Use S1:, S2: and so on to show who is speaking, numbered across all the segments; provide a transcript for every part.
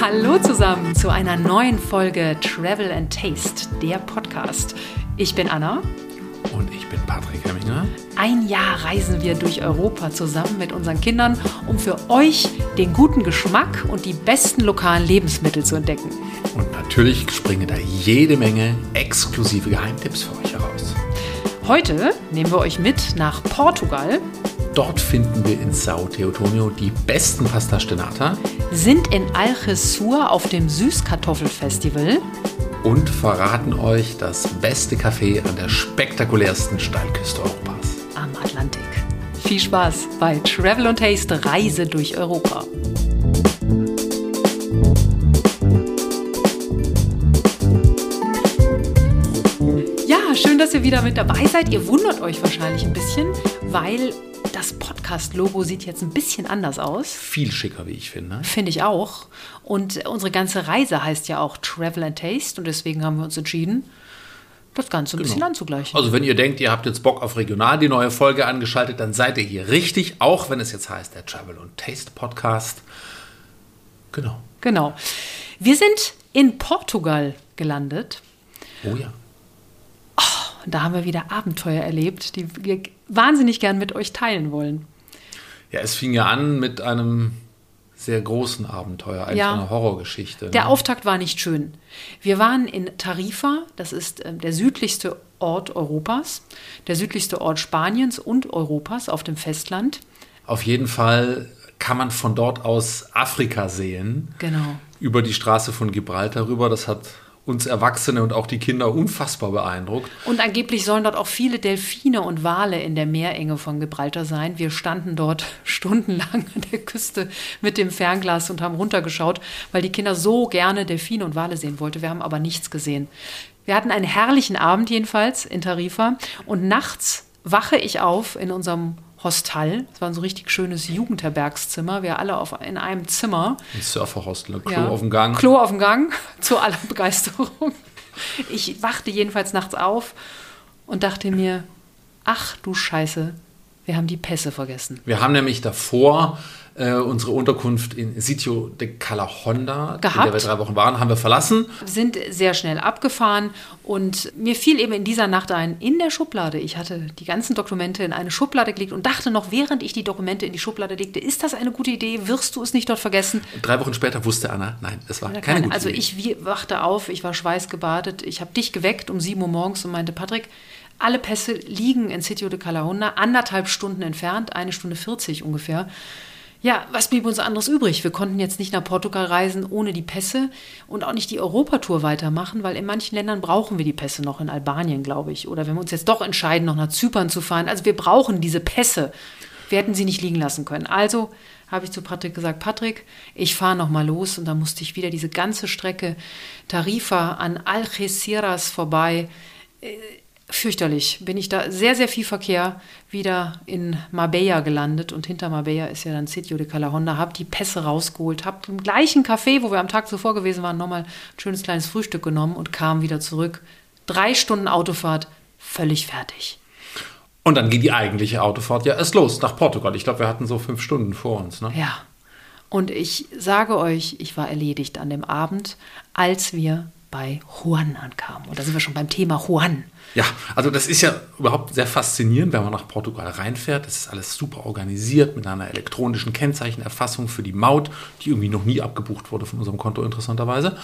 S1: Hallo zusammen zu einer neuen Folge Travel and Taste, der Podcast. Ich bin Anna.
S2: Und ich bin Patrick Hemminger.
S1: Ein Jahr reisen wir durch Europa zusammen mit unseren Kindern, um für euch den guten Geschmack und die besten lokalen Lebensmittel zu entdecken.
S2: Und natürlich springen da jede Menge exklusive Geheimtipps für euch heraus.
S1: Heute nehmen wir euch mit nach Portugal.
S2: Dort finden wir in São Teotonio die besten Pastas de Nata.
S1: Sind in Algesur auf dem Süßkartoffelfestival.
S2: Und verraten euch das beste Café an der spektakulärsten Steilküste Europas.
S1: Am Atlantik. Viel Spaß bei Travel and Taste, Reise durch Europa. Ja, schön, dass ihr wieder mit dabei seid. Ihr wundert euch wahrscheinlich ein bisschen, weil das Podcast-Logo sieht jetzt ein bisschen anders aus.
S2: Viel schicker, wie ich finde.
S1: Finde ich auch. Und unsere ganze Reise heißt ja auch Travel and Taste. Und deswegen haben wir uns entschieden, das Ganze ein bisschen anzugleichen.
S2: Also wenn ihr denkt, ihr habt jetzt Bock auf Regional, die neue Folge angeschaltet, dann seid ihr hier richtig. Auch wenn es jetzt heißt, der Travel and Taste Podcast.
S1: Genau. Wir sind in Portugal gelandet.
S2: Oh ja.
S1: Und da haben wir wieder Abenteuer erlebt, die wir wahnsinnig gern mit euch teilen wollen.
S2: Ja, es fing ja an mit einem sehr großen Abenteuer, eigentlich einer Horrorgeschichte.
S1: Der Auftakt war nicht schön. Wir waren in Tarifa, das ist der südlichste Ort Europas, der südlichste Ort Spaniens und Europas auf dem Festland.
S2: Auf jeden Fall kann man von dort aus Afrika sehen.
S1: Genau.
S2: Über die Straße von Gibraltar rüber. Das hat uns Erwachsene und auch die Kinder unfassbar beeindruckt.
S1: Und angeblich sollen dort auch viele Delfine und Wale in der Meerenge von Gibraltar sein. Wir standen dort stundenlang an der Küste mit dem Fernglas und haben runtergeschaut, weil die Kinder so gerne Delfine und Wale sehen wollten. Wir haben aber nichts gesehen. Wir hatten einen herrlichen Abend jedenfalls in Tarifa und nachts wache ich auf in unserem Hostel. Es war ein so richtig schönes Jugendherbergszimmer. Wir alle in einem Zimmer.
S2: Ein Surferhostel, Klo auf dem Gang.
S1: Klo auf dem Gang, zu aller Begeisterung. Ich wachte jedenfalls nachts auf und dachte mir, ach du Scheiße, wir haben die Pässe vergessen.
S2: Wir haben nämlich davor unsere Unterkunft in Sitio de Calahonda, in der wir 3 Wochen waren, haben wir verlassen.
S1: Wir sind sehr schnell abgefahren und mir fiel eben in dieser Nacht ein, in der Schublade, ich hatte die ganzen Dokumente in eine Schublade gelegt und dachte noch, während ich die Dokumente in die Schublade legte, ist das eine gute Idee, wirst du es nicht dort vergessen?
S2: 3 Wochen später wusste Anna, nein, es war keine gute Idee.
S1: Also ich wachte auf, ich war schweißgebadet, ich habe dich geweckt um 7 Uhr morgens und meinte, Patrick, alle Pässe liegen in Sitio de Calahonda, 1,5 Stunden entfernt, 1 Stunde 40 ungefähr. Ja, was blieb uns anderes übrig? Wir konnten jetzt nicht nach Portugal reisen ohne die Pässe und auch nicht die Europatour weitermachen, weil in manchen Ländern brauchen wir die Pässe noch, in Albanien, glaube ich. Oder wenn wir uns jetzt doch entscheiden, noch nach Zypern zu fahren. Also wir brauchen diese Pässe. Wir hätten sie nicht liegen lassen können. Also habe ich zu Patrick gesagt, Patrick, ich fahre noch mal los. Und dann musste ich wieder diese ganze Strecke Tarifa an Algeciras vorbei. Fürchterlich. Bin ich da sehr, sehr viel Verkehr wieder in Marbella gelandet und hinter Marbella ist ja dann Sitio de Calahonda, habe die Pässe rausgeholt, habe im gleichen Café, wo wir am Tag zuvor gewesen waren, nochmal ein schönes kleines Frühstück genommen und kam wieder zurück. 3 Stunden Autofahrt, völlig fertig.
S2: Und dann ging die eigentliche Autofahrt ja erst los nach Portugal. Ich glaube, wir hatten so 5 Stunden vor uns. Ne?
S1: Ja, und ich sage euch, ich war erledigt an dem Abend, als wir bei Juan ankamen. Und da sind wir schon beim Thema Juan.
S2: Ja, also das ist ja überhaupt sehr faszinierend, wenn man nach Portugal reinfährt. Das ist alles super organisiert mit einer elektronischen Kennzeichenerfassung für die Maut, die irgendwie noch nie abgebucht wurde von unserem Konto, interessanterweise.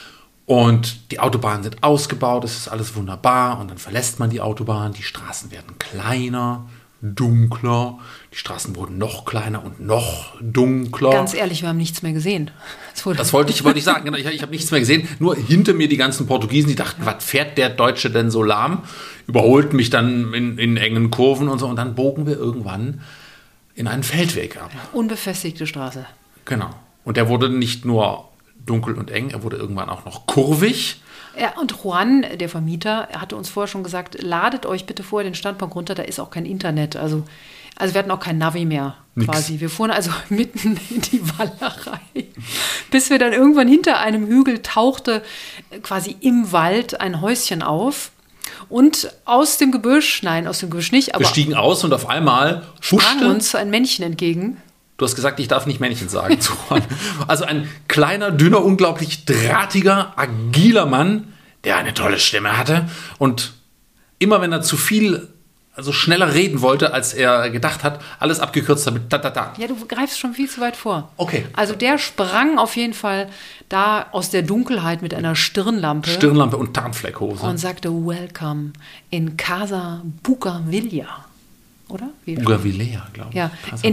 S2: Und die Autobahnen sind ausgebaut, es ist alles wunderbar. Und dann verlässt man die Autobahn, die Straßen werden kleiner, dunkler. Die Straßen wurden noch kleiner und noch dunkler.
S1: Ganz ehrlich, wir haben nichts mehr gesehen.
S2: Das wollte ich sagen. Genau, ich habe nichts mehr gesehen. Nur hinter mir die ganzen Portugiesen, die dachten, was fährt der Deutsche denn so lahm? Überholten mich dann in engen Kurven und so. Und dann bogen wir irgendwann in einen Feldweg ab.
S1: Unbefestigte Straße.
S2: Genau. Und der wurde nicht nur dunkel und eng, er wurde irgendwann auch noch kurvig.
S1: Ja, und Juan, der Vermieter, hatte uns vorher schon gesagt, ladet euch bitte vorher den Standpunkt runter, da ist auch kein Internet. Also wir hatten auch kein Navi mehr quasi.
S2: Nix.
S1: Wir fuhren also mitten in die Wallerei, bis wir dann irgendwann hinter einem Hügel tauchte quasi im Wald ein Häuschen auf. Und aus dem Gebüsch nicht, aber
S2: wir stiegen aus und auf einmal
S1: sprang uns ein Männchen entgegen.
S2: Du hast gesagt, ich darf nicht Männchen sagen zu Juan. Also ein kleiner, dünner, unglaublich drahtiger, agiler Mann, der eine tolle Stimme hatte. Und immer wenn er zu viel, also schneller reden wollte, als er gedacht hat, alles abgekürzt damit.
S1: Ja, du greifst schon viel zu weit vor.
S2: Okay.
S1: Also der sprang auf jeden Fall da aus der Dunkelheit mit einer Stirnlampe.
S2: Stirnlampe und Tarnfleckhose.
S1: Und sagte, welcome in Casa Bougainvillea. Oder?
S2: Bougainvillea, glaube ich.
S1: Ja,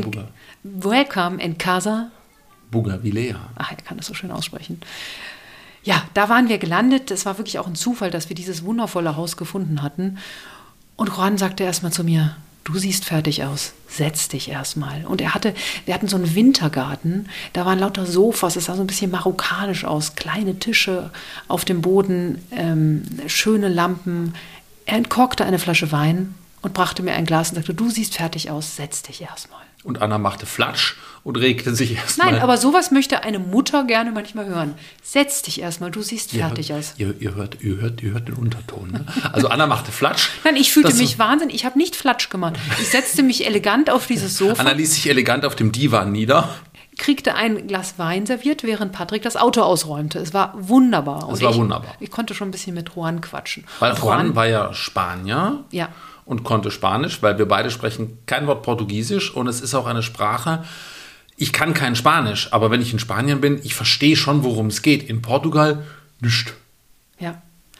S1: welcome in Casa
S2: Bougainvillea.
S1: Ach, er kann das so schön aussprechen. Ja, da waren wir gelandet. Es war wirklich auch ein Zufall, dass wir dieses wundervolle Haus gefunden hatten. Und Juan sagte erstmal zu mir, du siehst fertig aus, setz dich erstmal. Und wir hatten so einen Wintergarten, da waren lauter Sofas, es sah so ein bisschen marokkanisch aus, kleine Tische auf dem Boden, schöne Lampen. Er entkorkte eine Flasche Wein und brachte mir ein Glas und sagte, du siehst fertig aus, setz dich erstmal.
S2: Und Anna machte Flatsch und regte sich erstmal.
S1: Nein, aber sowas möchte eine Mutter gerne manchmal hören. Setz dich erstmal, du siehst fertig aus.
S2: Ihr hört den Unterton. Ne? Also Anna machte Flatsch.
S1: Nein, ich fühlte mich wahnsinnig. Ich habe nicht Flatsch gemacht. Ich setzte mich elegant auf dieses Sofa.
S2: Anna ließ sich elegant auf dem Divan nieder.
S1: Kriegte ein Glas Wein serviert, während Patrick das Auto ausräumte. Es war wunderbar.
S2: Wunderbar.
S1: Ich konnte schon ein bisschen mit Juan quatschen.
S2: Weil Juan war ja Spanier.
S1: Ja.
S2: Und konnte Spanisch, weil wir beide sprechen kein Wort Portugiesisch und es ist auch eine Sprache. Ich kann kein Spanisch, aber wenn ich in Spanien bin, ich verstehe schon, worum es geht. In Portugal nicht.
S1: Ja.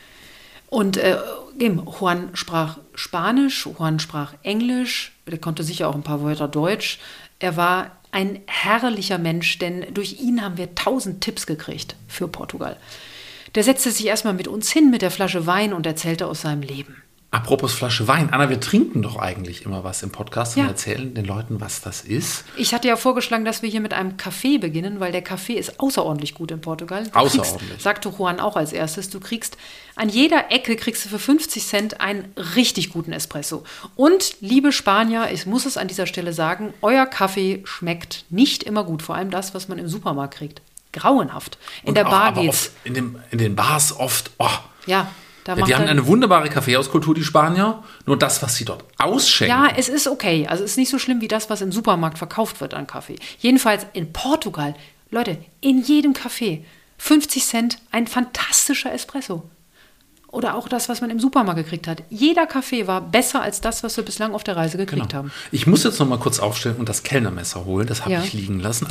S1: Und Juan sprach Spanisch, Juan sprach Englisch, er konnte sicher auch ein paar Wörter Deutsch. Er war ein herrlicher Mensch, denn durch ihn haben wir 1000 Tipps gekriegt für Portugal. Der setzte sich erstmal mit uns hin mit der Flasche Wein und erzählte aus seinem Leben.
S2: Apropos Flasche Wein. Anna, wir trinken doch eigentlich immer was im Podcast und
S1: Ja.
S2: erzählen den Leuten, was das ist.
S1: Ich hatte ja vorgeschlagen, dass wir hier mit einem Kaffee beginnen, weil der Kaffee ist außerordentlich gut in Portugal.
S2: Außerordentlich.
S1: Sagte Juan auch als erstes, du kriegst an jeder Ecke kriegst du für 50 Cent einen richtig guten Espresso. Und, liebe Spanier, ich muss es an dieser Stelle sagen, euer Kaffee schmeckt nicht immer gut. Vor allem das, was man im Supermarkt kriegt. Grauenhaft. In der Bar geht's.
S2: In den Bars oft,
S1: Ja.
S2: Die haben eine wunderbare Kaffeehauskultur, die Spanier. Nur das, was sie dort ausschenken.
S1: Ja, es ist okay. Also es ist nicht so schlimm wie das, was im Supermarkt verkauft wird an Kaffee. Jedenfalls in Portugal, Leute, in jedem Café 50 Cent ein fantastischer Espresso. Oder auch das, was man im Supermarkt gekriegt hat. Jeder Kaffee war besser als das, was wir bislang auf der Reise gekriegt haben.
S2: Ich muss jetzt noch mal kurz aufstellen und das Kellnermesser holen. Das habe ich liegen lassen.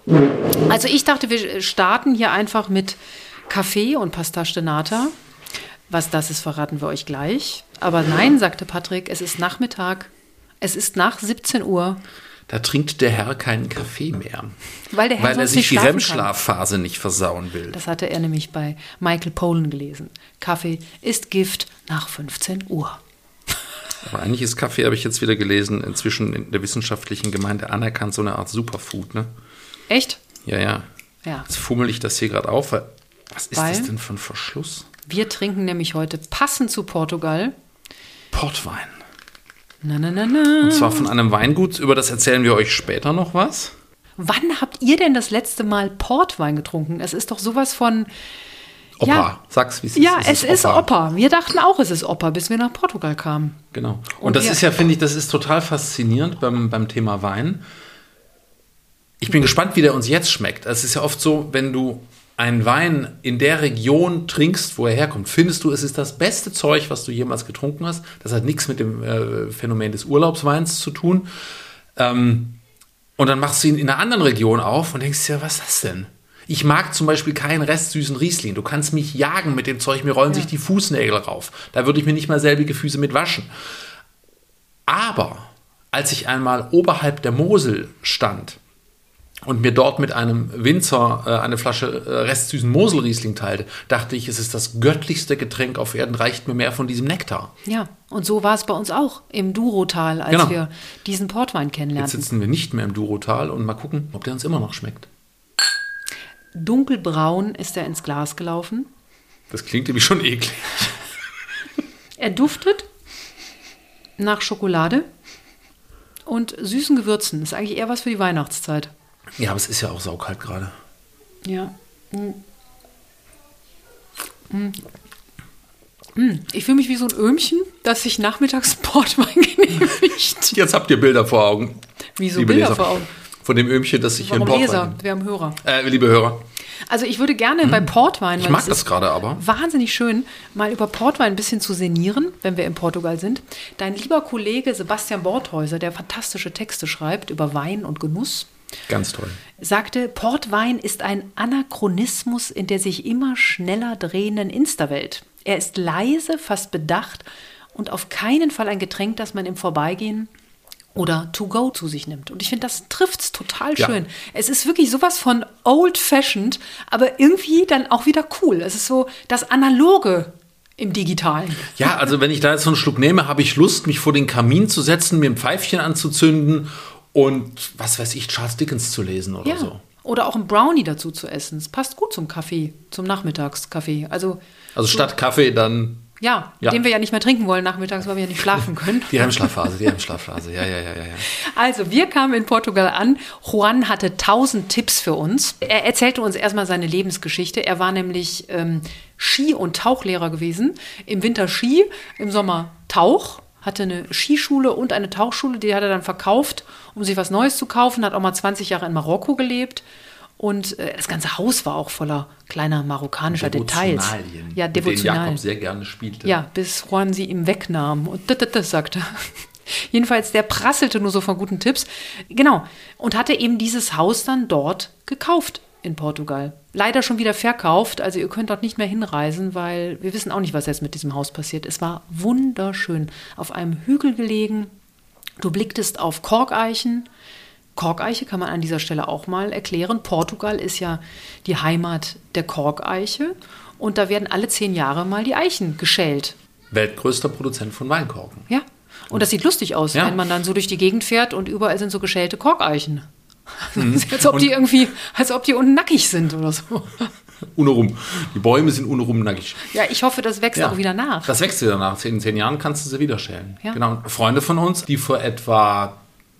S1: Also ich dachte, wir starten hier einfach mit Kaffee und Pastache de Nata. Was das ist, verraten wir euch gleich. Aber nein, sagte Patrick, es ist Nachmittag, es ist nach 17 Uhr.
S2: Da trinkt der Herr keinen Kaffee mehr.
S1: Weil der Herr
S2: weil er
S1: sonst
S2: sich
S1: nicht
S2: die
S1: schlafen
S2: REM-Schlafphase nicht versauen will.
S1: Das hatte er nämlich bei Michael Pollan gelesen. Kaffee ist Gift nach 15 Uhr.
S2: Aber eigentlich ist Kaffee, habe ich jetzt wieder gelesen, inzwischen in der wissenschaftlichen Gemeinde anerkannt, so eine Art Superfood. Ne?
S1: Echt?
S2: Ja. Jetzt fummel ich das hier gerade auf. Was ist das denn für ein Verschluss?
S1: Wir trinken nämlich heute passend zu Portugal
S2: Portwein.
S1: Na.
S2: Und zwar von einem Weingut, über das erzählen wir euch später noch was.
S1: Wann habt ihr denn das letzte Mal Portwein getrunken? Es ist doch sowas von...
S2: Opa,
S1: ja,
S2: sag's wie es ist.
S1: Ja, es ist Opa. Wir dachten auch, es ist Opa, bis wir nach Portugal kamen.
S2: Genau. Und das ist ja, finde ich, das ist total faszinierend beim Thema Wein. Ich bin gespannt, wie der uns jetzt schmeckt. Es ist ja oft so, wenn du einen Wein in der Region trinkst, wo er herkommt, findest du, es ist das beste Zeug, was du jemals getrunken hast. Das hat nichts mit dem Phänomen des Urlaubsweins zu tun. Und dann machst du ihn in einer anderen Region auf und denkst dir, was ist das denn? Ich mag zum Beispiel keinen restsüßen Riesling. Du kannst mich jagen mit dem Zeug, mir rollen sich die Fußnägel rauf. Da würde ich mir nicht mal selbige Füße mit waschen. Aber als ich einmal oberhalb der Mosel stand und mir dort mit einem Winzer eine Flasche restsüßen Moselriesling teilte, dachte ich, es ist das göttlichste Getränk auf Erden, reicht mir mehr von diesem Nektar.
S1: Ja, und so war es bei uns auch im Durotal, als wir diesen Portwein kennenlernten.
S2: Jetzt sitzen wir nicht mehr im Durotal und mal gucken, ob der uns immer noch schmeckt.
S1: Dunkelbraun ist er ins Glas gelaufen.
S2: Das klingt nämlich schon eklig.
S1: Er duftet nach Schokolade und süßen Gewürzen. Ist eigentlich eher was für die Weihnachtszeit.
S2: Ja, aber es ist ja auch saukalt gerade.
S1: Ja. Ich fühle mich wie so ein Öhmchen, das sich nachmittags Portwein genehmigt.
S2: Jetzt habt ihr Bilder vor Augen.
S1: Wieso
S2: liebe
S1: Bilder
S2: Leser.
S1: vor Augen?
S2: von dem Öhmchen, das sich hier in
S1: Warum
S2: Portwein...
S1: Leser? Wir haben Hörer.
S2: Liebe Hörer.
S1: Also ich würde gerne bei Portwein,
S2: Ich mag das gerade aber.
S1: wahnsinnig schön, mal über Portwein ein bisschen zu sinnieren, wenn wir in Portugal sind. Dein lieber Kollege Sebastian Borthäuser, der fantastische Texte schreibt über Wein und Genuss,
S2: Ganz toll.
S1: sagte, Portwein ist ein Anachronismus in der sich immer schneller drehenden Insta-Welt. Er ist leise, fast bedacht und auf keinen Fall ein Getränk, das man im Vorbeigehen oder to go zu sich nimmt. Und ich finde, das trifft's total schön.
S2: Ja.
S1: Es ist wirklich sowas von old-fashioned, aber irgendwie dann auch wieder cool. Es ist so das Analoge im Digitalen.
S2: Ja, also wenn ich da jetzt so einen Schluck nehme, habe ich Lust, mich vor den Kamin zu setzen, mir ein Pfeifchen anzuzünden und, was weiß ich, Charles Dickens zu lesen oder
S1: Ja.
S2: so.
S1: Oder auch ein Brownie dazu zu essen. Es passt gut zum Kaffee, zum Nachmittagskaffee. Also
S2: Statt Kaffee dann
S1: ja,
S2: Ja.
S1: den wir ja nicht mehr trinken wollen nachmittags, weil wir ja nicht schlafen können.
S2: die REM-Schlafphase. Ja.
S1: Also, wir kamen in Portugal an. Juan hatte 1000 Tipps für uns. Er erzählte uns erstmal seine Lebensgeschichte. Er war nämlich Ski- und Tauchlehrer gewesen. Im Winter Ski, im Sommer Tauch. Hatte eine Skischule und eine Tauchschule. Die hat er dann verkauft, um sich was Neues zu kaufen. Hat auch mal 20 Jahre in Marokko gelebt. Und das ganze Haus war auch voller kleiner marokkanischer Details.
S2: Devotionalien,
S1: Ja,
S2: mit denen
S1: Devotionalien.
S2: Jakob sehr gerne spielte.
S1: Ja, bis Juan sie ihm wegnahm und das sagte. Jedenfalls, der prasselte nur so von guten Tipps. Genau. Und hatte eben dieses Haus dann dort gekauft in Portugal. Leider schon wieder verkauft. Also ihr könnt dort nicht mehr hinreisen, weil wir wissen auch nicht, was jetzt mit diesem Haus passiert. Es war wunderschön. Auf einem Hügel gelegen. Du blicktest auf Korkeichen. Korkeiche kann man an dieser Stelle auch mal erklären. Portugal ist ja die Heimat der Korkeiche. Und da werden alle 10 Jahre mal die Eichen geschält.
S2: Weltgrößter Produzent von Weinkorken.
S1: Ja, und das sieht lustig aus,
S2: Ja.
S1: wenn man dann so durch die Gegend fährt und überall sind so geschälte Korkeichen. Als ob die unten nackig sind oder so.
S2: Unerum. Die Bäume sind unerum nackig.
S1: Ja, ich hoffe, das wächst auch wieder nach.
S2: Das wächst wieder nach. In 10 Jahren kannst du sie wieder schälen.
S1: Ja.
S2: Genau. Und Freunde von uns, die vor etwa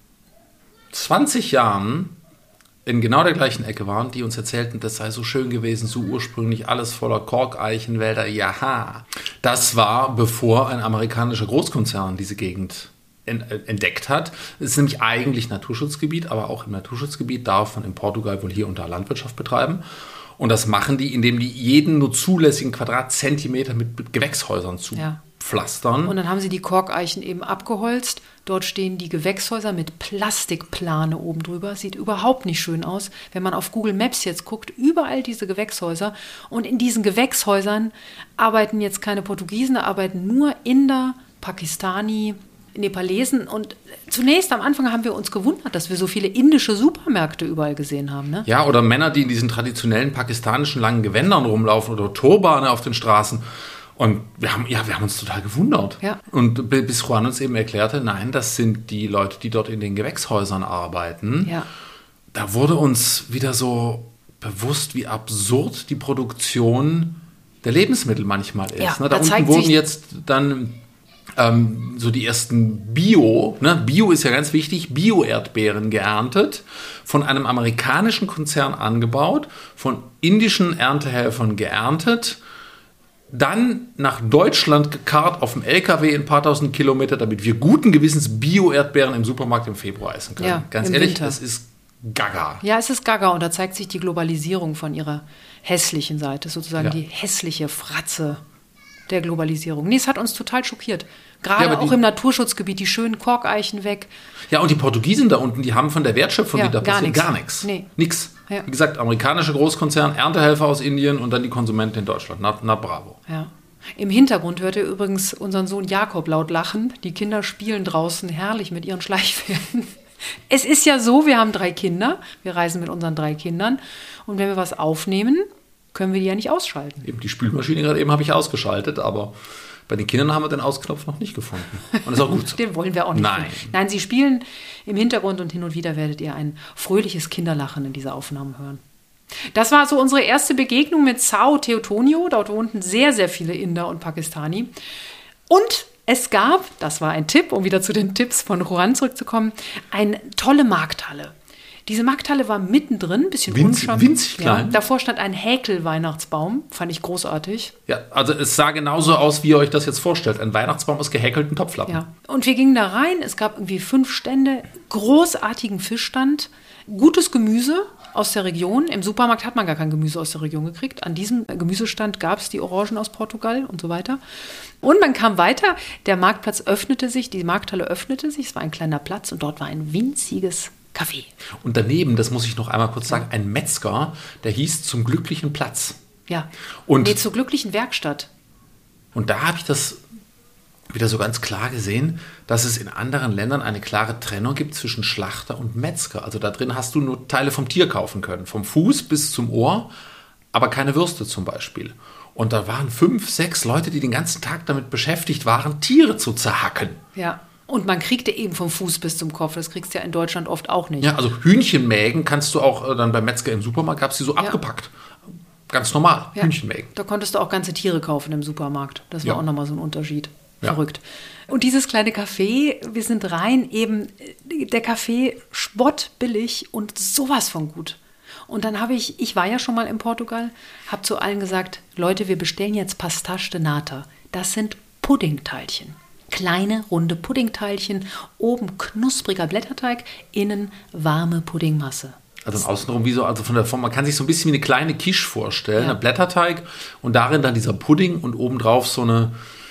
S2: 20 Jahren in genau der gleichen Ecke waren, die uns erzählten, das sei so schön gewesen, so ursprünglich alles voller Korkeichenwälder. Ja, das war, bevor ein amerikanischer Großkonzern diese Gegend entdeckt hat. Es ist nämlich eigentlich Naturschutzgebiet, aber auch im Naturschutzgebiet darf man in Portugal wohl hier und da Landwirtschaft betreiben. Und das machen die, indem die jeden nur zulässigen Quadratzentimeter mit Gewächshäusern zupflastern.
S1: Und dann haben sie die Korkeichen eben abgeholzt. Dort stehen die Gewächshäuser mit Plastikplane oben drüber. Sieht überhaupt nicht schön aus. Wenn man auf Google Maps jetzt guckt, überall diese Gewächshäuser. Und in diesen Gewächshäusern arbeiten jetzt keine Portugiesen, da arbeiten nur Inder, Pakistani, Nepalesen. Und zunächst am Anfang haben wir uns gewundert, dass wir so viele indische Supermärkte überall gesehen haben. Ne?
S2: Ja, oder Männer, die in diesen traditionellen pakistanischen langen Gewändern rumlaufen oder Turbane auf den Straßen. Und wir haben uns total gewundert.
S1: Ja.
S2: Und bis Juan uns eben erklärte, nein, das sind die Leute, die dort in den Gewächshäusern arbeiten.
S1: Ja.
S2: Da wurde uns wieder so bewusst, wie absurd die Produktion der Lebensmittel manchmal ist.
S1: Ja,
S2: Da
S1: da
S2: unten
S1: zeigt
S2: wurden
S1: sich-
S2: jetzt dann so die ersten Bio ist ja ganz wichtig, Bio-Erdbeeren geerntet, von einem amerikanischen Konzern angebaut, von indischen Erntehelfern geerntet, dann nach Deutschland gekarrt auf dem LKW in ein paar tausend Kilometer, damit wir guten Gewissens Bio-Erdbeeren im Supermarkt im Februar essen können.
S1: Ja,
S2: Ganz
S1: im
S2: ehrlich,
S1: Winter.
S2: das ist gaga.
S1: Ja, es ist gaga und da zeigt sich die Globalisierung von ihrer hässlichen Seite, sozusagen
S2: Ja.
S1: die hässliche Fratze der Globalisierung. Nee, es hat uns total schockiert. Gerade
S2: Ja, aber
S1: auch
S2: die-
S1: im Naturschutzgebiet, die schönen Korkeichen weg.
S2: Ja, und die Portugiesen da unten, die haben von der Wertschöpfung,
S1: Ja,
S2: die da
S1: gar
S2: passiert,
S1: nix.
S2: gar nichts.
S1: Nee.
S2: Nix.
S1: Ja.
S2: Wie gesagt, amerikanischer Großkonzern, Erntehelfer aus Indien und dann die Konsumenten in Deutschland. Na bravo.
S1: Ja. Im Hintergrund hört ihr übrigens unseren Sohn Jakob laut lachen. Die Kinder spielen draußen herrlich mit ihren Schleichpferden. Es ist ja so, wir haben 3 Kinder. Wir reisen mit unseren 3 Kindern. Und wenn wir was aufnehmen, können wir die ja nicht ausschalten.
S2: Eben die Spülmaschine gerade eben habe ich ausgeschaltet, aber bei den Kindern haben wir den Ausknopf noch nicht gefunden. Und das ist auch gut so.
S1: Den wollen wir auch nicht.
S2: Nein.
S1: Nein, sie spielen im Hintergrund und hin und wieder werdet ihr ein fröhliches Kinderlachen in dieser Aufnahme hören. Das war so unsere erste Begegnung mit Sao Teotonio. Dort wohnten sehr, sehr viele Inder und Pakistani. Und es gab, das war ein Tipp, um wieder zu den Tipps von Juan zurückzukommen, eine tolle Markthalle. Diese Markthalle war mittendrin, ein bisschen
S2: winzig klein.
S1: Davor stand ein Häkel-Weihnachtsbaum, fand ich großartig.
S2: Ja, also es sah genauso aus, wie ihr euch das jetzt vorstellt. Ein Weihnachtsbaum aus gehäkelten Topflappen.
S1: Ja. Und wir gingen da rein, es gab irgendwie 5 Stände, großartigen Fischstand, gutes Gemüse aus der Region. Im Supermarkt hat man gar kein Gemüse aus der Region gekriegt. An diesem Gemüsestand gab es die Orangen aus Portugal und so weiter. Und man kam weiter, der Marktplatz öffnete sich, die Markthalle öffnete sich, es war ein kleiner Platz und dort war ein winziges Café.
S2: Und daneben, das muss ich noch einmal kurz sagen, ein Metzger, der hieß Zum glücklichen Platz.
S1: Ja,
S2: und
S1: zur glücklichen Werkstatt.
S2: Und da habe ich das wieder so ganz klar gesehen, dass es in anderen Ländern eine klare Trennung gibt zwischen Schlachter und Metzger. Also da drin hast du nur Teile vom Tier kaufen können, vom Fuß bis zum Ohr, aber keine Würste zum Beispiel. Und da waren 5, 6 Leute, die den ganzen Tag damit beschäftigt waren, Tiere zu zerhacken.
S1: Ja, und man kriegte eben vom Fuß bis zum Kopf. Das kriegst du ja in Deutschland oft auch nicht.
S2: Ja, also Hühnchenmägen kannst du auch dann beim Metzger im Supermarkt, gab es die so abgepackt. Ganz normal, ja. Hühnchenmägen.
S1: Da konntest du auch ganze Tiere kaufen im Supermarkt. Das war auch nochmal so ein Unterschied.
S2: Ja.
S1: Verrückt. Und dieses kleine Café, wir sind rein, eben der Kaffee spottbillig und sowas von gut. Und dann ich war ja schon mal in Portugal, habe zu allen gesagt, Leute, wir bestellen jetzt Pastéis de Nata. Das sind Puddingteilchen. Kleine, runde Puddingteilchen, oben knuspriger Blätterteig, innen warme Puddingmasse.
S2: Also außenrum wie so, also von der Form, man kann sich so ein bisschen wie eine kleine Quiche vorstellen, ein Blätterteig und darin dann dieser Pudding und obendrauf so eine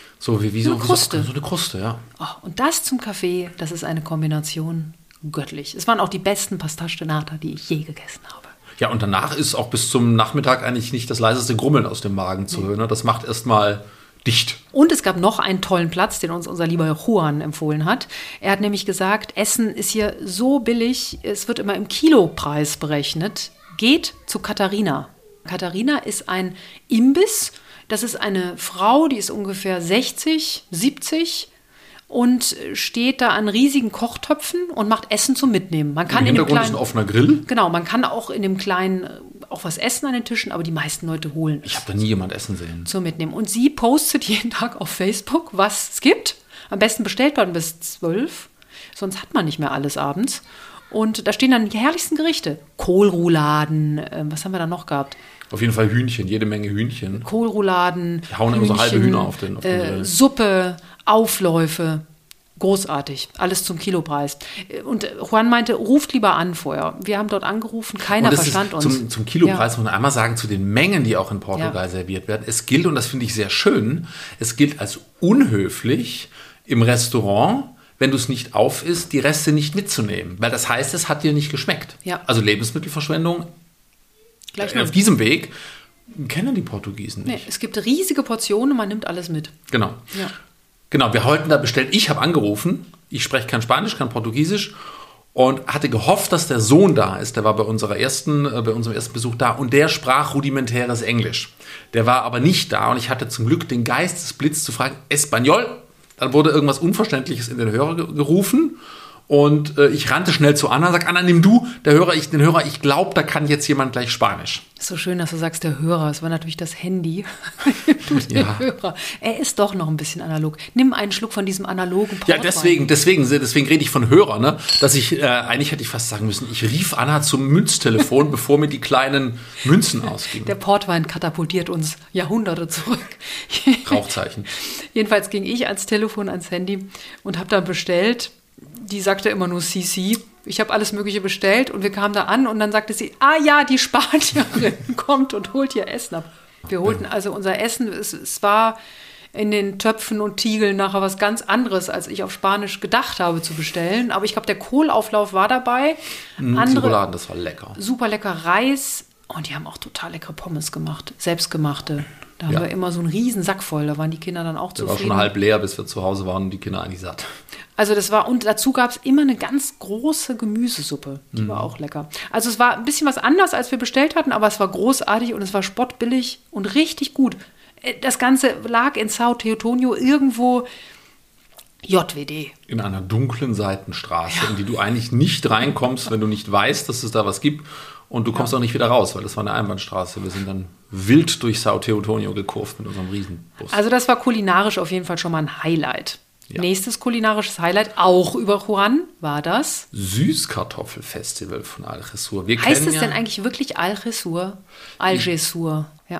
S2: Kruste. So eine Kruste, ja.
S1: Oh, und das zum Kaffee, das ist eine Kombination göttlich. Es waren auch die besten Pastéis de Nata, die ich je gegessen habe.
S2: Ja, und danach ist auch bis zum Nachmittag eigentlich nicht das leiseste Grummeln aus dem Magen zu hören. Das macht erstmal dicht.
S1: Und es gab noch einen tollen Platz, den uns unser lieber Juan empfohlen hat. Er hat nämlich gesagt, Essen ist hier so billig, es wird immer im Kilopreis berechnet. Geht zu Katharina. Katharina ist ein Imbiss. Das ist eine Frau, die ist ungefähr 60, 70 und steht da an riesigen Kochtöpfen und macht Essen zum Mitnehmen. Man kann
S2: im Hintergrund ist ein offener Grill.
S1: Genau, man kann auch in dem kleinen auch was essen an den Tischen, aber die meisten Leute holen
S2: Ich habe da nie jemand essen sehen.
S1: Zum Mitnehmen. Und sie postet jeden Tag auf Facebook, was es gibt. Am besten bestellt man bis 12, sonst hat man nicht mehr alles abends. Und da stehen dann die herrlichsten Gerichte. Kohlrouladen, was haben wir da noch gehabt?
S2: Auf jeden Fall Hühnchen, jede Menge Hühnchen.
S1: Kohlrouladen,
S2: die hauen immer so halbe Hühner auf den
S1: Suppe, Aufläufe. Großartig, alles zum Kilopreis. Und Juan meinte, ruft lieber an vorher. Wir haben dort angerufen, keiner verstand uns.
S2: Zum Kilopreis muss man einmal sagen, zu den Mengen, die auch in Portugal serviert werden. Es gilt, und das finde ich sehr schön, es gilt als unhöflich im Restaurant, wenn du es nicht auf isst, die Reste nicht mitzunehmen. Weil das heißt, es hat dir nicht geschmeckt.
S1: Ja.
S2: Also Lebensmittelverschwendung auf diesem Weg kennen die Portugiesen nicht.
S1: Nee, es gibt riesige Portionen und man nimmt alles mit.
S2: Genau.
S1: Ja.
S2: Genau, wir wollten da bestellen. Ich habe angerufen. Ich spreche kein Spanisch, kein Portugiesisch und hatte gehofft, dass der Sohn da ist. Der war bei unserem ersten Besuch da und der sprach rudimentäres Englisch. Der war aber nicht da und ich hatte zum Glück den Geistesblitz zu fragen, Español? Dann wurde irgendwas Unverständliches in den Hörer gerufen und ich rannte schnell zu Anna und sage, Anna, nimm du den Hörer. Ich glaube, da kann jetzt jemand gleich Spanisch.
S1: So schön, dass du sagst, der Hörer. Es war natürlich das Handy.
S2: Ja.
S1: Hörer. Er ist doch noch ein bisschen analog. Nimm einen Schluck von diesem analogen Portwein.
S2: Ja, deswegen rede ich von Hörer, ne? Dass ich, eigentlich hätte ich fast sagen müssen, ich rief Anna zum Münztelefon, bevor mir die kleinen Münzen ausgingen.
S1: Der Portwein katapultiert uns Jahrhunderte zurück.
S2: Rauchzeichen.
S1: Jedenfalls ging ich ans Telefon, ans Handy und habe dann bestellt. Die sagte immer nur CC. Ich habe alles Mögliche bestellt und wir kamen da an und dann sagte sie, ja, die Spanierin kommt und holt ihr Essen ab. Wir holten also unser Essen, es war in den Töpfen und Tiegeln nachher was ganz anderes, als ich auf Spanisch gedacht habe zu bestellen. Aber ich glaube, der Kohlauflauf war dabei.
S2: Rouladen, das war lecker.
S1: Super lecker Reis und die haben auch total leckere Pommes gemacht, selbstgemachte. Da haben wir immer so einen riesen Sack voll, da waren die Kinder dann auch zufrieden.
S2: Der war schon halb leer, bis wir zu Hause waren und die Kinder eigentlich satt.
S1: Also und dazu gab es immer eine ganz große Gemüsesuppe, die war auch lecker. Also es war ein bisschen was anders, als wir bestellt hatten, aber es war großartig und es war spottbillig und richtig gut. Das Ganze lag in São Teotonio irgendwo JWD.
S2: In einer dunklen Seitenstraße, in die du eigentlich nicht reinkommst, wenn du nicht weißt, dass es da was gibt. Und du kommst auch nicht wieder raus, weil das war eine Einbahnstraße. Wir sind dann wild durch São Teotonio gekurvt mit unserem Riesenbus.
S1: Also das war kulinarisch auf jeden Fall schon mal ein Highlight.
S2: Ja.
S1: Nächstes kulinarisches Highlight, auch über Juan, war das.
S2: Süßkartoffelfestival von Algesur.
S1: Heißt es denn eigentlich wirklich Algesur? Algesur, ja.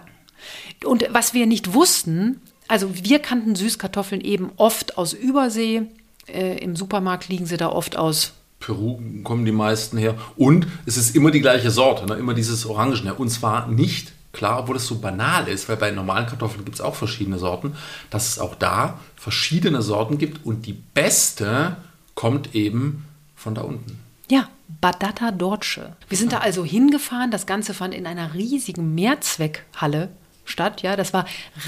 S1: Und was wir nicht wussten, also wir kannten Süßkartoffeln eben oft aus Übersee. Im Supermarkt liegen sie da oft aus
S2: Peru kommen die meisten her. Und es ist immer die gleiche Sorte, ne? Immer dieses Orangene. Und zwar nicht, klar, obwohl es so banal ist, weil bei normalen Kartoffeln gibt es auch verschiedene Sorten, dass es auch da verschiedene Sorten gibt und die beste kommt eben von da unten.
S1: Ja, Batata Dolce. Wir sind da also hingefahren. Das Ganze fand in einer riesigen Mehrzweckhalle statt. Ja, das war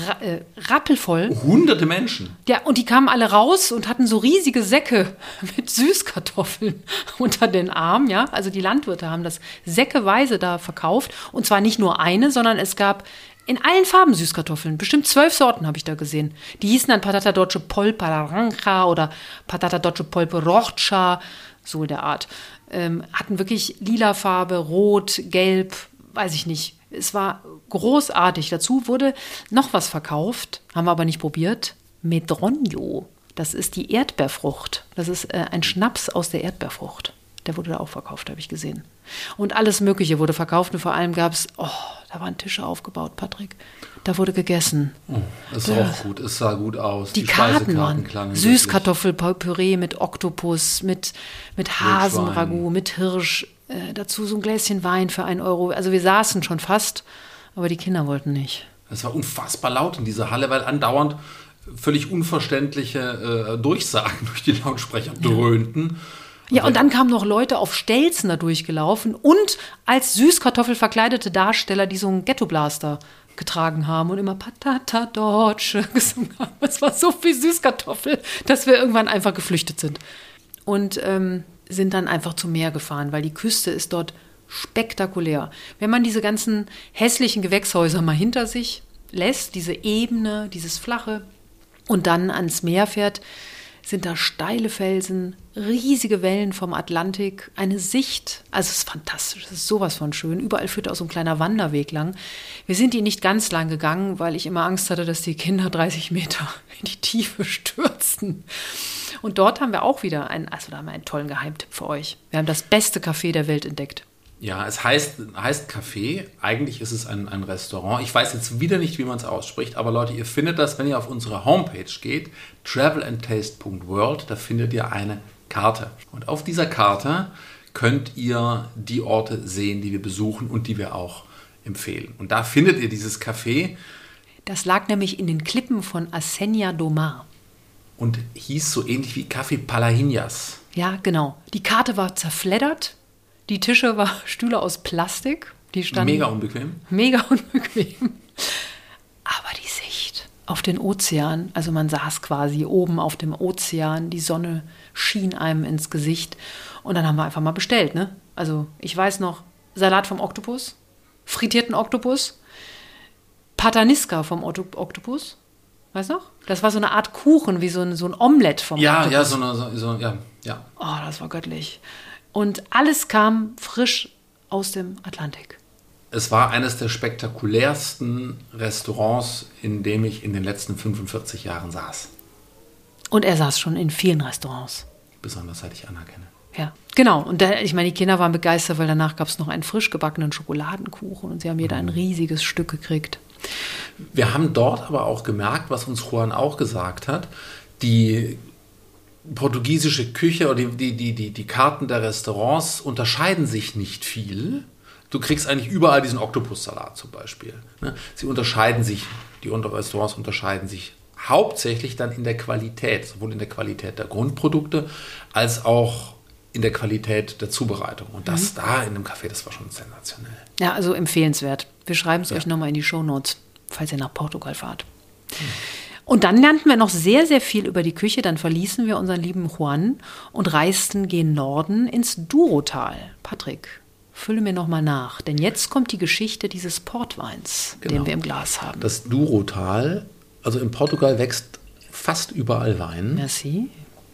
S1: rappelvoll.
S2: Hunderte Menschen.
S1: Ja, und die kamen alle raus und hatten so riesige Säcke mit Süßkartoffeln unter den Armen. Ja, also die Landwirte haben das säckeweise da verkauft. Und zwar nicht nur eine, sondern es gab in allen Farben Süßkartoffeln. Bestimmt 12 Sorten habe ich da gesehen. Die hießen dann Patata Dolce Polpa Naranja oder Patata Dolce Polpa Rocha, so der Art. Hatten wirklich lila Farbe, rot, gelb, weiß ich nicht. Es war großartig. Dazu wurde noch was verkauft, haben wir aber nicht probiert. Medronio. Das ist die Erdbeerfrucht. Das ist ein Schnaps aus der Erdbeerfrucht. Der wurde da auch verkauft, habe ich gesehen. Und alles Mögliche wurde verkauft und vor allem gab es, da waren Tische aufgebaut, Patrick. Da wurde gegessen.
S2: Oh, das ist auch gut. Es sah gut aus.
S1: Die Karten waren Süßkartoffelpüree mit Oktopus, mit Hasenragout, mit Hirsch. Dazu so ein Gläschen Wein für 1 Euro. Also wir saßen schon fast, aber die Kinder wollten nicht.
S2: Es war unfassbar laut in dieser Halle, weil andauernd völlig unverständliche Durchsagen durch die Lautsprecher dröhnten.
S1: Ja, und dann kamen noch Leute auf Stelzen da durchgelaufen und als Süßkartoffel verkleidete Darsteller, die so einen Ghetto-Blaster getragen haben und immer Patata Dolce gesungen haben. Es war so viel Süßkartoffel, dass wir irgendwann einfach geflüchtet sind. Und sind dann einfach zum Meer gefahren, weil die Küste ist dort spektakulär. Wenn man diese ganzen hässlichen Gewächshäuser mal hinter sich lässt, diese Ebene, dieses Flache und dann ans Meer fährt, sind da steile Felsen, riesige Wellen vom Atlantik, eine Sicht. Also es ist fantastisch, es ist sowas von schön. Überall führt auch so ein kleiner Wanderweg lang. Wir sind die nicht ganz lang gegangen, weil ich immer Angst hatte, dass die Kinder 30 Meter in die Tiefe stürzen. Und dort haben wir auch wieder einen tollen Geheimtipp für euch. Wir haben das beste Café der Welt entdeckt.
S2: Ja, es heißt Café. Eigentlich ist es ein Restaurant. Ich weiß jetzt wieder nicht, wie man es ausspricht, aber Leute, ihr findet das, wenn ihr auf unsere Homepage geht, travelandtaste.world, da findet ihr eine Karte. Und auf dieser Karte könnt ihr die Orte sehen, die wir besuchen und die wir auch empfehlen. Und da findet ihr dieses Café.
S1: Das lag nämlich in den Klippen von Asenja do Mar.
S2: Und hieß so ähnlich wie Café Palahinhas.
S1: Ja, genau. Die Karte war zerfleddert. Die Tische waren Stühle aus Plastik. Die standen
S2: mega unbequem.
S1: Mega unbequem. Aber die Sicht auf den Ozean, also man saß quasi oben auf dem Ozean, die Sonne schien einem ins Gesicht. Und dann haben wir einfach mal bestellt, ne? Also ich weiß noch, Salat vom Oktopus, frittierten Oktopus, Patanisca vom Oktopus. Weißt du noch? Das war so eine Art Kuchen, wie so ein Omelett vom Oktopus.
S2: Ja.
S1: Oh, das war göttlich. Und alles kam frisch aus dem Atlantik.
S2: Es war eines der spektakulärsten Restaurants, in dem ich in den letzten 45 Jahren saß.
S1: Und er saß schon in vielen Restaurants.
S2: Besonders seit ich Anna kenne.
S1: Ja, genau. Und ich meine, die Kinder waren begeistert, weil danach gab es noch einen frisch gebackenen Schokoladenkuchen und sie haben jeder ein riesiges Stück gekriegt.
S2: Wir haben dort aber auch gemerkt, was uns Juan auch gesagt hat, die portugiesische Küche oder die Karten der Restaurants unterscheiden sich nicht viel. Du kriegst eigentlich überall diesen Oktopussalat zum Beispiel. Die Restaurants unterscheiden sich hauptsächlich dann in der Qualität, sowohl in der Qualität der Grundprodukte als auch in der Qualität der Zubereitung. Und das da in dem Café, das war schon sensationell.
S1: Ja, also empfehlenswert. Wir schreiben es euch nochmal in die Shownotes, falls ihr nach Portugal fahrt. Und dann lernten wir noch sehr, sehr viel über die Küche. Dann verließen wir unseren lieben Juan und reisten gen Norden ins Douro-Tal. Patrick, fülle mir nochmal nach, denn jetzt kommt die Geschichte dieses Portweins, den wir im Glas haben.
S2: Das Douro-Tal, also in Portugal wächst fast überall Wein.
S1: Merci.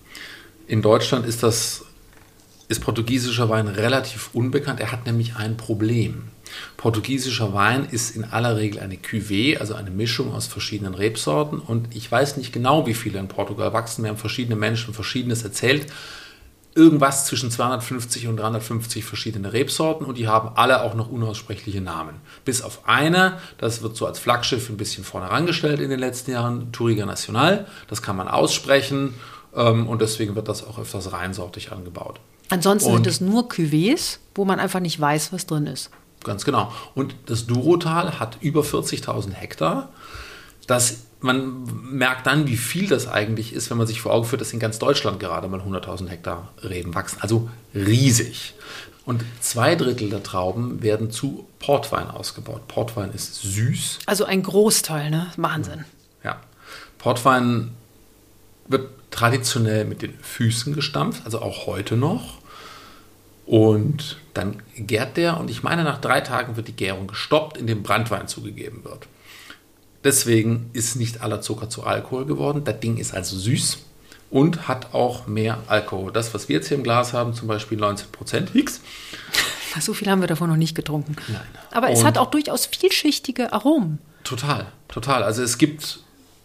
S2: In Deutschland ist portugiesischer Wein relativ unbekannt. Er hat nämlich ein Problem. Portugiesischer Wein ist in aller Regel eine Cuvée, also eine Mischung aus verschiedenen Rebsorten. Und ich weiß nicht genau, wie viele in Portugal wachsen. Mir haben verschiedene Menschen Verschiedenes erzählt. Irgendwas zwischen 250 und 350 verschiedene Rebsorten und die haben alle auch noch unaussprechliche Namen. Bis auf eine, das wird so als Flaggschiff ein bisschen vorne herangestellt in den letzten Jahren, Touriga Nacional. Das kann man aussprechen und deswegen wird das auch öfters reinsortig angebaut.
S1: Ansonsten sind es nur Cuvées, wo man einfach nicht weiß, was drin ist.
S2: Ganz genau. Und das Dourotal hat über 40.000 Hektar. Man merkt dann, wie viel das eigentlich ist, wenn man sich vor Augen führt, dass in ganz Deutschland gerade mal 100.000 Hektar Reben wachsen. Also riesig. Und 2/3 der Trauben werden zu Portwein ausgebaut. Portwein ist süß.
S1: Also ein Großteil, ne? Wahnsinn.
S2: Ja. Portwein wird traditionell mit den Füßen gestampft, also auch heute noch. Und dann gärt der und ich meine, nach 3 Tagen wird die Gärung gestoppt, indem Branntwein zugegeben wird. Deswegen ist nicht aller Zucker zu Alkohol geworden. Das Ding ist also süß und hat auch mehr Alkohol. Das, was wir jetzt hier im Glas haben, zum Beispiel 19% Hix.
S1: So viel haben wir davon noch nicht getrunken.
S2: Nein.
S1: Aber es hat auch durchaus vielschichtige Aromen.
S2: Total. Also es gibt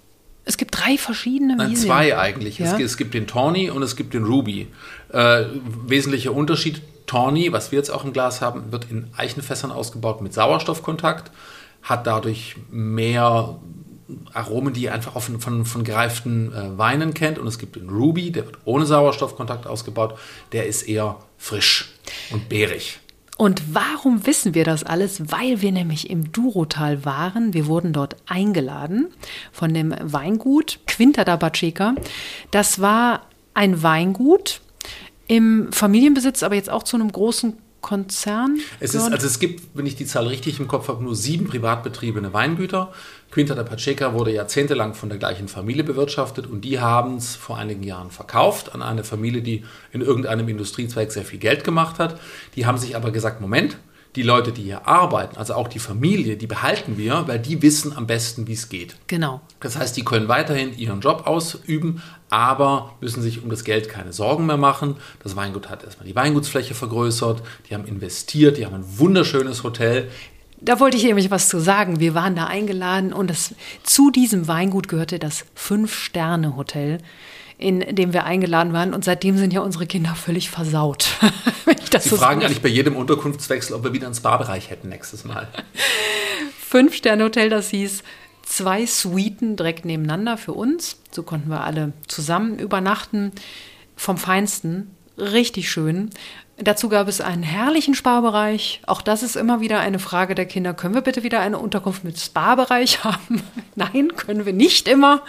S1: 3 verschiedene.
S2: Nein, 2 eigentlich. Ja? Es gibt den Tawny und es gibt den Ruby. Wesentlicher Unterschied, Tawny, was wir jetzt auch im Glas haben, wird in Eichenfässern ausgebaut mit Sauerstoffkontakt, hat dadurch mehr Aromen, die ihr einfach auch von gereiften Weinen kennt. Und es gibt den Ruby, der wird ohne Sauerstoffkontakt ausgebaut. Der ist eher frisch und beerig.
S1: Und warum wissen wir das alles? Weil wir nämlich im Dourotal waren. Wir wurden dort eingeladen von dem Weingut Quinta da Pacheca. Das war ein Weingut im Familienbesitz, aber jetzt auch zu einem großen Konzern.
S2: Es gibt, wenn ich die Zahl richtig im Kopf habe, nur 7 privat betriebene Weingüter. Quinta da Pacheca wurde jahrzehntelang von der gleichen Familie bewirtschaftet und die haben es vor einigen Jahren verkauft an eine Familie, die in irgendeinem Industriezweig sehr viel Geld gemacht hat. Die haben sich aber gesagt, Moment, die Leute, die hier arbeiten, also auch die Familie, die behalten wir, weil die wissen am besten, wie es geht.
S1: Genau.
S2: Das heißt, die können weiterhin ihren Job ausüben, aber müssen sich um das Geld keine Sorgen mehr machen. Das Weingut hat erstmal die Weingutsfläche vergrößert, die haben investiert, die haben ein wunderschönes Hotel.
S1: Da wollte ich nämlich was zu sagen. Wir waren da eingeladen und zu diesem Weingut gehörte das 5-Sterne-Hotel, in dem wir eingeladen waren. Und seitdem sind ja unsere Kinder völlig versaut.
S2: Sie fragen eigentlich bei jedem Unterkunftswechsel, ob wir wieder einen Spa-Bereich hätten nächstes Mal.
S1: 5-Sterne-Hotel, das hieß 2 Suiten direkt nebeneinander für uns. So konnten wir alle zusammen übernachten. Vom Feinsten, richtig schön. Dazu gab es einen herrlichen Spa-Bereich. Auch das ist immer wieder eine Frage der Kinder. Können wir bitte wieder eine Unterkunft mit Spa-Bereich haben? Nein, können wir nicht immer.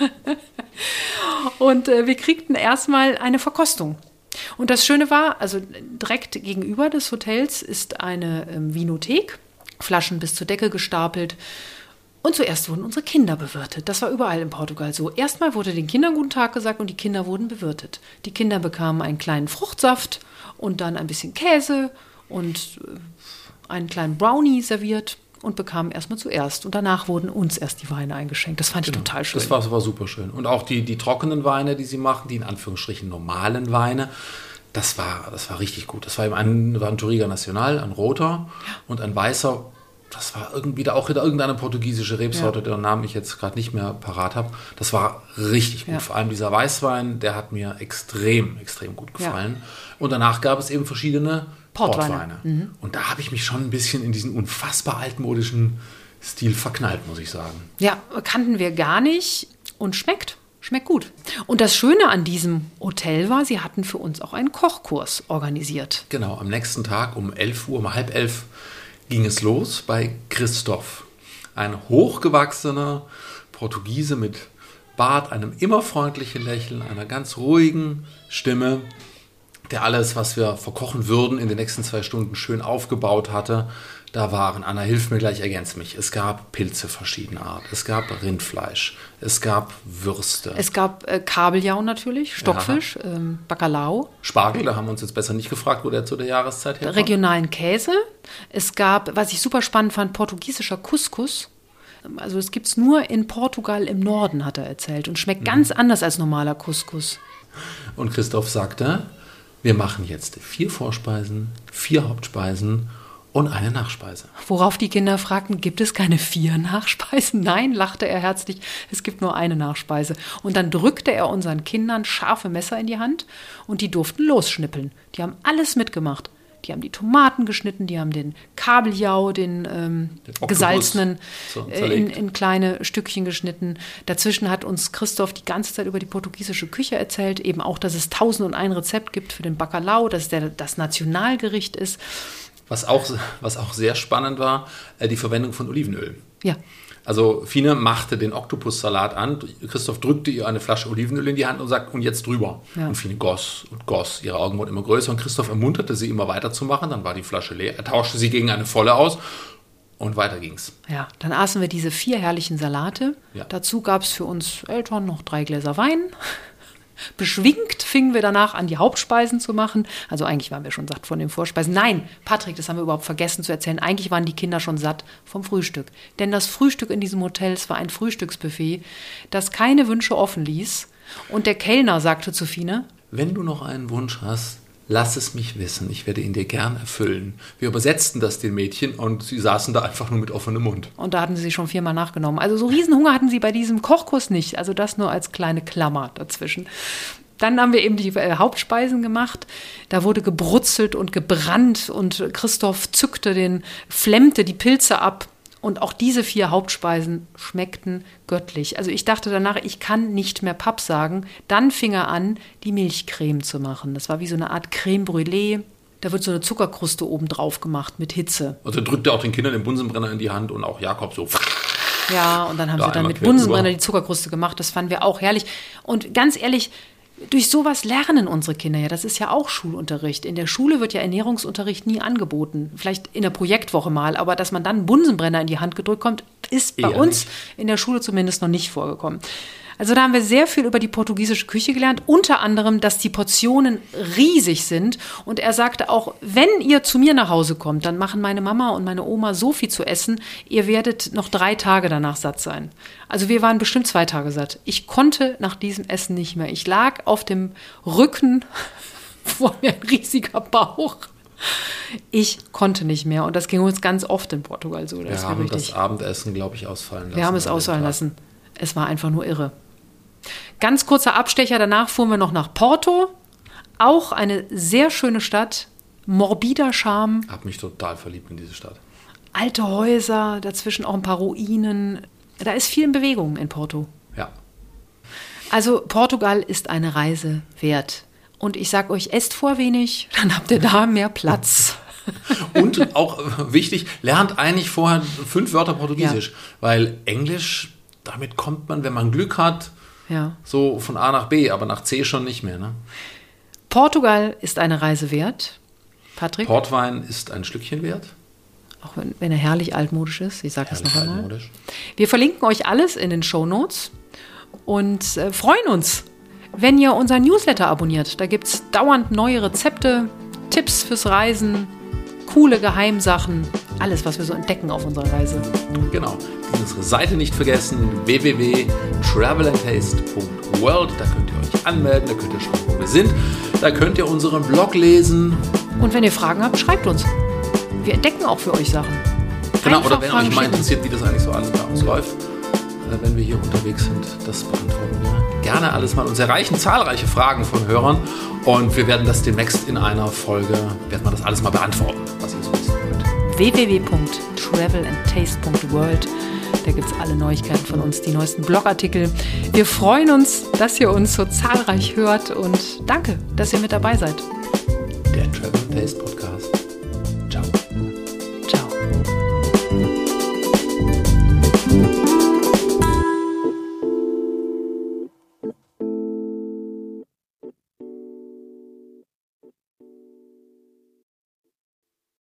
S1: Und wir kriegten erstmal eine Verkostung. Und das Schöne war, also direkt gegenüber des Hotels ist eine Vinothek, Flaschen bis zur Decke gestapelt. Und zuerst wurden unsere Kinder bewirtet. Das war überall in Portugal so. Erstmal wurde den Kindern guten Tag gesagt und die Kinder wurden bewirtet. Die Kinder bekamen einen kleinen Fruchtsaft und dann ein bisschen Käse und einen kleinen Brownie serviert und bekamen erstmal zuerst. Und danach wurden uns erst die Weine eingeschenkt. Das fand ich total schön.
S2: Das war super schön. Und auch die trockenen Weine, die sie machen, die in Anführungsstrichen normalen Weine, das war richtig gut. Das war ein Touriga Nacional, ein roter und ein weißer. Das war irgendwie da auch wieder irgendeine portugiesische Rebsorte, deren Namen ich jetzt gerade nicht mehr parat habe. Das war richtig gut. Ja. Vor allem dieser Weißwein, der hat mir extrem gut gefallen. Ja. Und danach gab es eben verschiedene Portweine. Mhm. Und da habe ich mich schon ein bisschen in diesen unfassbar altmodischen Stil verknallt, muss ich sagen.
S1: Ja, kannten wir gar nicht und schmeckt gut. Und das Schöne an diesem Hotel war, sie hatten für uns auch einen Kochkurs organisiert.
S2: Genau, am nächsten Tag um 11 Uhr, um 10:30 ging es los bei Christoph. Ein hochgewachsener Portugiese mit Bart, einem immer freundlichen Lächeln, einer ganz ruhigen Stimme, der alles, was wir verkochen würden, in den nächsten 2 Stunden schön aufgebaut hatte. Da waren, Anna, hilf mir gleich, ergänz mich, es gab Pilze verschiedener Art, es gab Rindfleisch, es gab Würste.
S1: Es gab Kabeljau natürlich, Stockfisch, Bacalhau.
S2: Spargel, da haben wir uns jetzt besser nicht gefragt, wo der zu der Jahreszeit herkommt.
S1: Regionalen Käse. Es gab, was ich super spannend fand, portugiesischer Couscous. Also es gibt es nur in Portugal im Norden, hat er erzählt. Und schmeckt ganz anders als normaler Couscous.
S2: Und Christoph sagte, wir machen jetzt 4 Vorspeisen, 4 Hauptspeisen und eine Nachspeise.
S1: Worauf die Kinder fragten, gibt es keine 4 Nachspeisen? Nein, lachte er herzlich, es gibt nur eine Nachspeise. Und dann drückte er unseren Kindern scharfe Messer in die Hand und die durften losschnippeln. Die haben alles mitgemacht. Die haben die Tomaten geschnitten, die haben den Kabeljau, den gesalzenen, in kleine Stückchen geschnitten. Dazwischen hat uns Christoph die ganze Zeit über die portugiesische Küche erzählt, eben auch, dass es 1001 Rezept gibt für den Bacalhau, dass das Nationalgericht ist.
S2: Was auch sehr spannend war, die Verwendung von Olivenöl.
S1: Ja.
S2: Also Fine machte den Oktopussalat an, Christoph drückte ihr eine Flasche Olivenöl in die Hand und sagte, und jetzt drüber. Ja. Und Fine goss und goss, ihre Augen wurden immer größer und Christoph ermunterte sie immer weiterzumachen, dann war die Flasche leer, er tauschte sie gegen eine volle aus und weiter ging's.
S1: Ja, dann aßen wir diese 4 herrlichen Salate, Dazu gab es für uns Eltern noch 3 Gläser Wein. Beschwingt fingen wir danach an, die Hauptspeisen zu machen. Also eigentlich waren wir schon satt von den Vorspeisen. Nein, Patrick, das haben wir überhaupt vergessen zu erzählen. Eigentlich waren die Kinder schon satt vom Frühstück. Denn das Frühstück in diesem Hotel, es war ein Frühstücksbuffet, das keine Wünsche offen ließ. Und der Kellner sagte zu Fine:
S2: Wenn du noch einen Wunsch hast, lass es mich wissen, ich werde ihn dir gern erfüllen. Wir übersetzten das den Mädchen und sie saßen da einfach nur mit offenem Mund.
S1: Und da hatten sie schon 4-mal nachgenommen. Also so Riesenhunger hatten sie bei diesem Kochkurs nicht. Also das nur als kleine Klammer dazwischen. Dann haben wir eben die Hauptspeisen gemacht. Da wurde gebrutzelt und gebrannt und Christoph flemmte die Pilze ab. Und auch diese 4 Hauptspeisen schmeckten göttlich. Also ich dachte danach, ich kann nicht mehr Papp sagen. Dann fing er an, die Milchcreme zu machen. Das war wie so eine Art Creme Brûlée. Da wird so eine Zuckerkruste oben drauf gemacht mit Hitze.
S2: Also drückte auch den Kindern den Bunsenbrenner in die Hand und auch Jakob so.
S1: Ja, und dann haben sie dann mit Bunsenbrenner die Zuckerkruste gemacht. Das fanden wir auch herrlich. Und ganz ehrlich, durch sowas lernen unsere Kinder ja. Das ist ja auch Schulunterricht. In der Schule wird ja Ernährungsunterricht nie angeboten. Vielleicht in der Projektwoche mal. Aber dass man dann einen Bunsenbrenner in die Hand gedrückt kommt, ist bei uns in der Schule zumindest noch nicht vorgekommen. Also da haben wir sehr viel über die portugiesische Küche gelernt. Unter anderem, dass die Portionen riesig sind. Und er sagte auch, wenn ihr zu mir nach Hause kommt, dann machen meine Mama und meine Oma so viel zu essen, ihr werdet noch 3 Tage danach satt sein. Also wir waren bestimmt 2 Tage satt. Ich konnte nach diesem Essen nicht mehr. Ich lag auf dem Rücken, vor mir ein riesiger Bauch. Ich konnte nicht mehr. Und das ging uns ganz oft in Portugal so.
S2: Wir haben das Abendessen, glaube ich, ausfallen lassen.
S1: Wir haben es ausfallen lassen. Es war einfach nur irre. Ganz kurzer Abstecher, danach fuhren wir noch nach Porto. Auch eine sehr schöne Stadt, morbider Charme.
S2: Ich habe mich total verliebt in diese Stadt.
S1: Alte Häuser, dazwischen auch ein paar Ruinen. Da ist viel in Bewegung in Porto.
S2: Ja.
S1: Also Portugal ist eine Reise wert. Und ich sage euch, esst vor wenig, dann habt ihr da mehr Platz.
S2: Und auch wichtig, lernt eigentlich vorher 5 Wörter Portugiesisch. Ja. Weil Englisch, damit kommt man, wenn man Glück hat, so von A nach B, aber nach C schon nicht mehr. Ne?
S1: Portugal ist eine Reise wert. Patrick?
S2: Portwein ist ein Schlückchen wert.
S1: Auch wenn er herrlich altmodisch ist. Ich sage das noch einmal. Altmodisch. Wir verlinken euch alles in den Shownotes und freuen uns, wenn ihr unseren Newsletter abonniert. Da gibt es dauernd neue Rezepte, Tipps fürs Reisen, coole Geheimsachen, alles, was wir so entdecken auf unserer Reise.
S2: Genau. Unsere Seite nicht vergessen, www.travelandtaste.world. Da könnt ihr euch anmelden, da könnt ihr schauen, wo wir sind. Da könnt ihr unseren Blog lesen.
S1: Und wenn ihr Fragen habt, schreibt uns. Wir entdecken auch für euch Sachen.
S2: Genau, einfach oder wenn euch mal interessiert, wie das eigentlich so alles bei uns läuft, wenn wir hier unterwegs sind, das beantworten wir gerne alles mal. Uns erreichen zahlreiche Fragen von Hörern und wir werden das demnächst in einer Folge, werden wir das alles mal beantworten, was ihr so wissen wollt.
S1: www.travelandtaste.world. Da gibt es alle Neuigkeiten von uns, die neuesten Blogartikel. Wir freuen uns, dass ihr uns so zahlreich hört und danke, dass ihr mit dabei seid.
S2: Der Travel and Taste Podcast.